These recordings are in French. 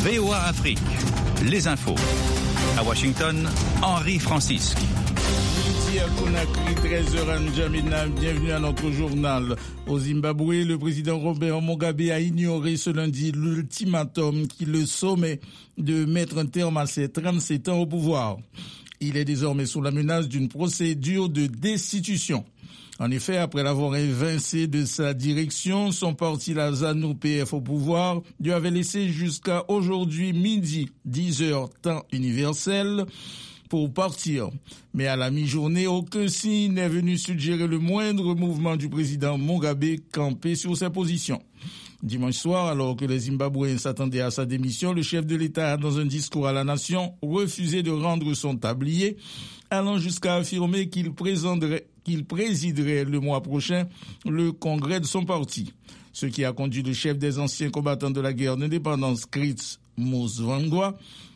VOA Afrique, les infos. À Washington, Henri Francisque. Midi à Conakry, 13h N'Djamena, bienvenue à notre journal. Au Zimbabwe, le président Robert Mugabe a ignoré ce lundi l'ultimatum qui le sommait de mettre un terme à ses 37 ans au pouvoir. Il est désormais sous la menace d'une procédure de destitution. En effet, après l'avoir évincé de sa direction, son parti, la ZANU-PF au pouvoir, lui avait laissé jusqu'à aujourd'hui midi, 10h, temps universel, pour partir. Mais à la mi-journée, aucun signe n'est venu suggérer le moindre mouvement du président Mugabe campé sur ses positions. Dimanche soir, alors que les Zimbabwéens s'attendaient à sa démission, le chef de l'État a, dans un discours à la nation, refusé de rendre son tablier, allant jusqu'à affirmer qu'il présiderait le mois prochain le congrès de son parti. Ce qui a conduit le chef des anciens combattants de la guerre d'indépendance, Chris Musvangwa,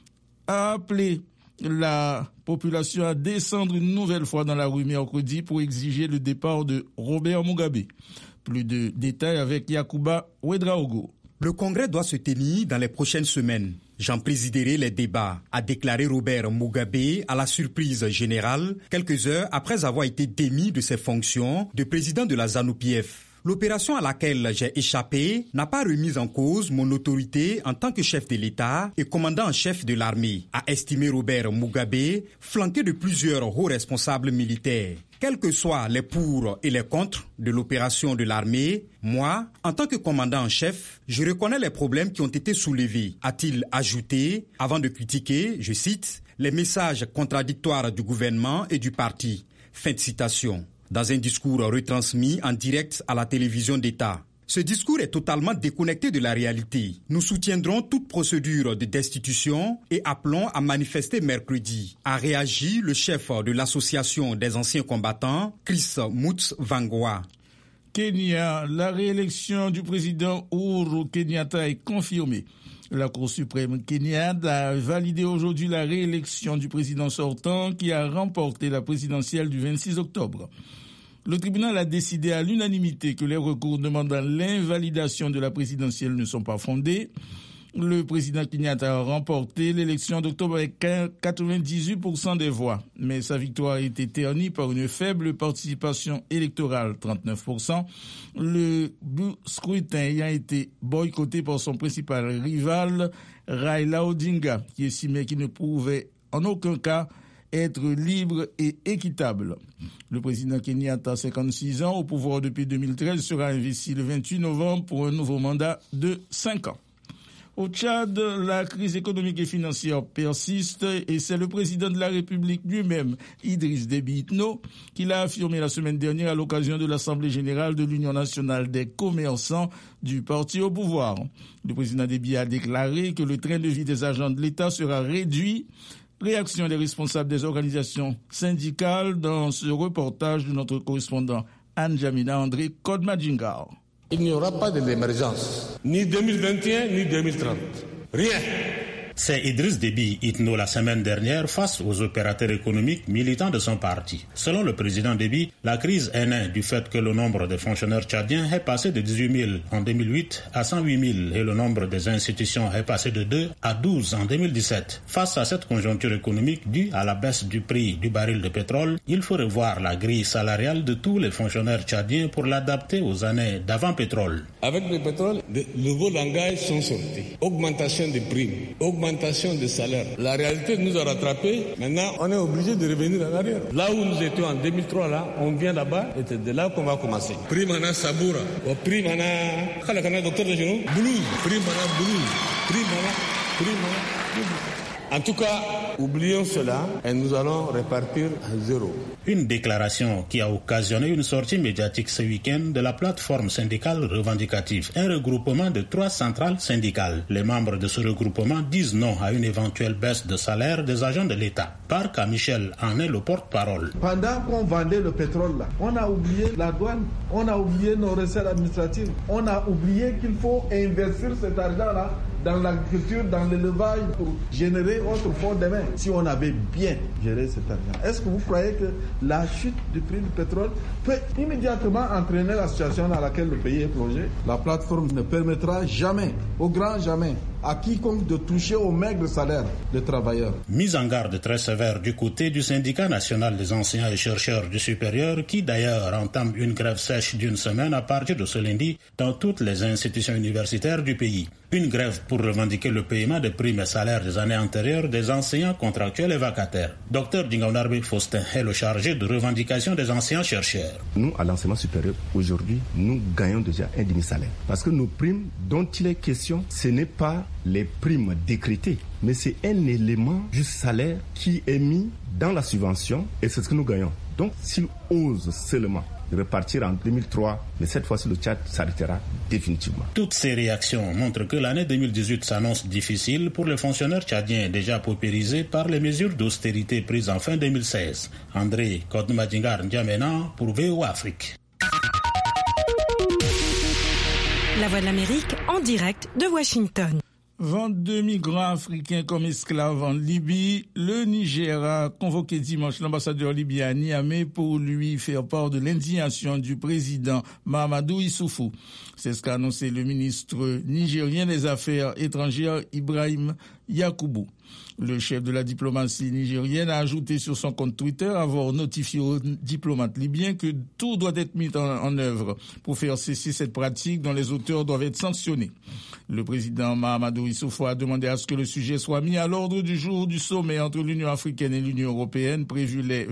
à appeler la population à descendre une nouvelle fois dans la rue mercredi pour exiger le départ de Robert Mugabe. Plus de détails avec Yakuba Ouedraogo. Le congrès doit se tenir dans les prochaines semaines. J'en présiderai les débats, a déclaré Robert Mugabe à la surprise générale, quelques heures après avoir été démis de ses fonctions de président de la ZANU-PF. L'opération à laquelle j'ai échappé n'a pas remis en cause mon autorité en tant que chef de l'État et commandant en chef de l'armée, a estimé Robert Mugabe, flanqué de plusieurs hauts responsables militaires. Quels que soient les pour et les contre de l'opération de l'armée, moi, en tant que commandant en chef, je reconnais les problèmes qui ont été soulevés, a-t-il ajouté, avant de critiquer, je cite, les messages contradictoires du gouvernement et du parti. Fin de citation. Dans un discours retransmis en direct à la télévision d'État. Ce discours est totalement déconnecté de la réalité. Nous soutiendrons toute procédure de destitution et appelons à manifester mercredi, a réagi le chef de l'association des anciens combattants, Chris Musvangwa. Kenya, la réélection du président Uhuru Kenyatta est confirmée. La Cour suprême kenyane a validé aujourd'hui la réélection du président sortant qui a remporté la présidentielle du 26 octobre. Le tribunal a décidé à l'unanimité que les recours demandant l'invalidation de la présidentielle ne sont pas fondés. Le président Kenyatta a remporté l'élection d'octobre avec 98% des voix, mais sa victoire a été ternie par une faible participation électorale, 39%. Le scrutin ayant été boycotté par son principal rival, Raila Odinga, qui estimait qu'il ne pouvait en aucun cas être libre et équitable. Le président Kenyatta, 56 ans, au pouvoir depuis 2013, sera investi le 28 novembre pour un nouveau mandat de 5 ans. Au Tchad, la crise économique et financière persiste et c'est le président de la République lui-même, Idriss Déby Itno, qui l'a affirmé la semaine dernière à l'occasion de l'Assemblée générale de l'Union nationale des commerçants du parti au pouvoir. Le président Déby a déclaré que le train de vie des agents de l'État sera réduit. Réaction des responsables des organisations syndicales dans ce reportage de notre correspondant N'Djamena André Kodmadjingar. Il n'y aura pas d'émergence, ni 2021 ni 2030. Rien. C'est Idriss Déby Itno la semaine dernière face aux opérateurs économiques militants de son parti. Selon le président Déby, la crise est née du fait que le nombre de fonctionnaires tchadiens est passé de 18 000 en 2008 à 108 000 et le nombre des institutions est passé de 2 à 12 en 2017. Face à cette conjoncture économique due à la baisse du prix du baril de pétrole, il faut revoir la grille salariale de tous les fonctionnaires tchadiens pour l'adapter aux années d'avant pétrole. Avec le pétrole, de nouveaux langages sont sortis. Augmentation des primes, augmentation des salaires. La réalité nous a rattrapés. Maintenant, on est obligé de revenir en arrière. Là où nous étions en 2003, là, on vient là-bas et c'est de là qu'on va commencer. Primana Saboura, Primana, Khalakana, docteur de genoux, Blues, Primana Blues, Primana. En tout cas, oublions cela et nous allons repartir à zéro. Une déclaration qui a occasionné une sortie médiatique ce week-end de la plateforme syndicale revendicative, un regroupement de 3 centrales syndicales. Les membres de ce regroupement disent non à une éventuelle baisse de salaire des agents de l'État. Parc Michel en est le porte-parole. Pendant qu'on vendait le pétrole là, on a oublié la douane, on a oublié nos recettes administratives, on a oublié qu'il faut investir cet argent là dans l'agriculture, dans l'élevage pour générer autre fonds demain. Si on avait bien géré cet argent, est-ce que vous croyez que la chute du prix du pétrole peut immédiatement entraîner la situation dans laquelle le pays est plongé? La plateforme ne permettra jamais, au grand jamais, à quiconque de toucher au maigre salaire des travailleurs. Mise en garde très sévère du côté du syndicat national des enseignants et chercheurs du supérieur qui d'ailleurs entame une grève sèche d'une semaine à partir de ce lundi dans toutes les institutions universitaires du pays. Une grève pour revendiquer le paiement des primes et salaires des années antérieures des enseignants contractuels et vacataires. Dr Dingaunarbe Faustin est le chargé de revendication des enseignants-chercheurs. Nous, à l'enseignement supérieur, aujourd'hui, nous gagnons déjà un demi-salaire. Parce que nos primes dont il est question, ce n'est pas les primes décrétées, mais c'est un élément du salaire qui est mis dans la subvention et c'est ce que nous gagnons. Donc, s'ils osent seulement repartir en 2003, mais cette fois-ci le Tchad s'arrêtera définitivement. Toutes ces réactions montrent que l'année 2018 s'annonce difficile pour les fonctionnaires tchadiens déjà paupérisés par les mesures d'austérité prises en fin 2016. André Kodmadingar N'Djamena pour VOA Afrique. La Voix de l'Amérique en direct de Washington. 22 migrants africains comme esclaves en Libye. Le Niger a convoqué dimanche l'ambassadeur libyen à Niamey pour lui faire part de l'indignation du président Mahamadou Issoufou. C'est ce qu'a annoncé le ministre nigérien des Affaires étrangères Ibrahim Yakubu. Le chef de la diplomatie nigérienne a ajouté sur son compte Twitter avoir notifié aux diplomates libyens que tout doit être mis en œuvre pour faire cesser cette pratique dont les auteurs doivent être sanctionnés. Le président Mahamadou Issoufou a demandé à ce que le sujet soit mis à l'ordre du jour du sommet entre l'Union africaine et l'Union européenne prévu les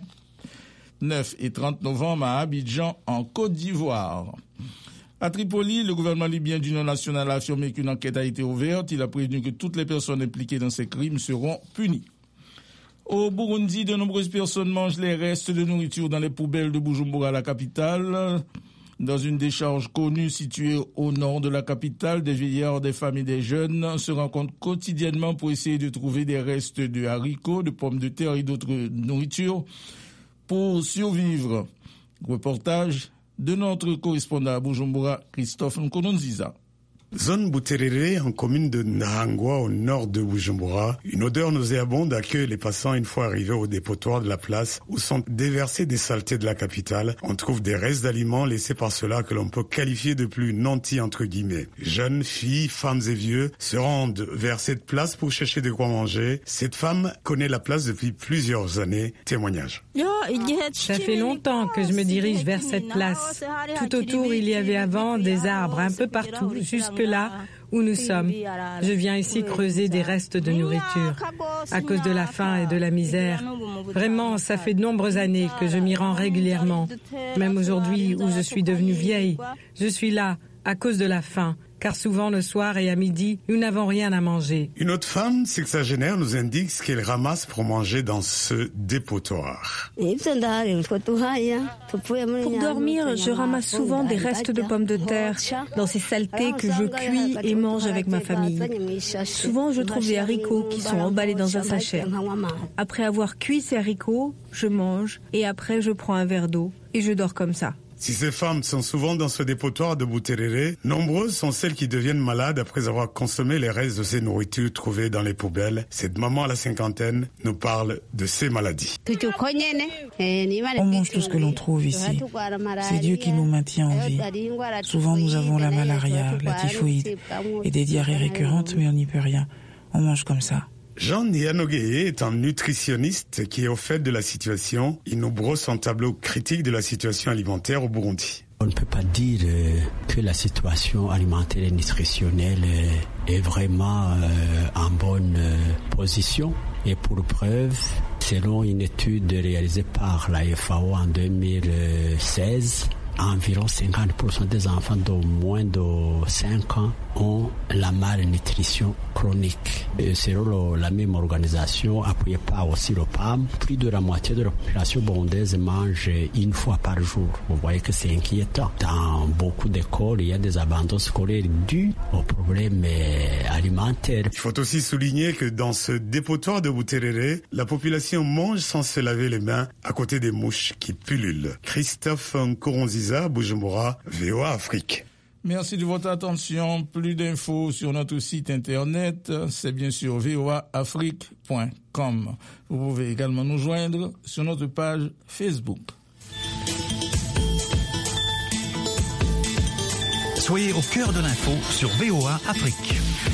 29 et 30 novembre à Abidjan en Côte d'Ivoire. À Tripoli, le gouvernement libyen d'union nationale a affirmé qu'une enquête a été ouverte. Il a prévenu que toutes les personnes impliquées dans ces crimes seront punies. Au Burundi, de nombreuses personnes mangent les restes de nourriture dans les poubelles de Bujumbura, la capitale. Dans une décharge connue située au nord de la capitale, des vieillards, des femmes et des jeunes se rencontrent quotidiennement pour essayer de trouver des restes de haricots, de pommes de terre et d'autres nourritures pour survivre. Reportage de notre correspondant à Bujumbura, Christophe Nkononziza. Zone Buterere, en commune de Nahangwa, au nord de Bujumbura, une odeur nauséabonde accueille les passants une fois arrivés au dépotoir de la place où sont déversées des saletés de la capitale. On trouve des restes d'aliments laissés par ceux-là que l'on peut qualifier de plus nantis entre guillemets. Jeunes, filles, femmes et vieux se rendent vers cette place pour chercher de quoi manger. Cette femme connaît la place depuis plusieurs années. Témoignage. Ça fait longtemps que je me dirige vers cette place. Tout autour, il y avait avant des arbres un peu partout, jusque là où nous sommes. Je viens ici creuser des restes de nourriture à cause de la faim et de la misère. Vraiment, ça fait de nombreuses années que je m'y rends régulièrement. Même aujourd'hui où je suis devenue vieille, je suis là à cause de la faim. Car souvent le soir et à midi, nous n'avons rien à manger. Une autre femme sexagénaire nous indique ce qu'elle ramasse pour manger dans ce dépotoir. Pour dormir, je ramasse souvent des restes de pommes de terre dans ces saletés que je cuis et mange avec ma famille. Souvent, je trouve des haricots qui sont emballés dans un sachet. Après avoir cuit ces haricots, je mange et après je prends un verre d'eau et je dors comme ça. Si ces femmes sont souvent dans ce dépotoir de Buterere, nombreuses sont celles qui deviennent malades après avoir consommé les restes de ces nourritures trouvées dans les poubelles. Cette maman à la cinquantaine nous parle de ces maladies. On mange tout ce que l'on trouve ici. C'est Dieu qui nous maintient en vie. Souvent nous avons la malaria, la typhoïde et des diarrhées récurrentes, mais on n'y peut rien. On mange comme ça. Jean Nianogeye est un nutritionniste qui est au fait de la situation. Il nous brosse un tableau critique de la situation alimentaire au Burundi. On ne peut pas dire que la situation alimentaire et nutritionnelle est vraiment en bonne position. Et pour preuve, selon une étude réalisée par la FAO en 2016, environ 50% des enfants de moins de 5 ans ont la malnutrition chronique. Et selon la même organisation, appuyée par aussi le PAM, plus de la moitié de la population burundaise mange une fois par jour. Vous voyez que c'est inquiétant. Dans beaucoup d'écoles, il y a des abandons scolaires dus aux problèmes alimentaires. Il faut aussi souligner que dans ce dépotoir de Buterere, la population mange sans se laver les mains à côté des mouches qui pullulent. Christophe Nkoronziza, Bujumbura, VOA Afrique. Merci de votre attention. Plus d'infos sur notre site internet, c'est bien sûr voaafrique.com. Vous pouvez également nous joindre sur notre page Facebook. Soyez au cœur de l'info sur VOA Afrique.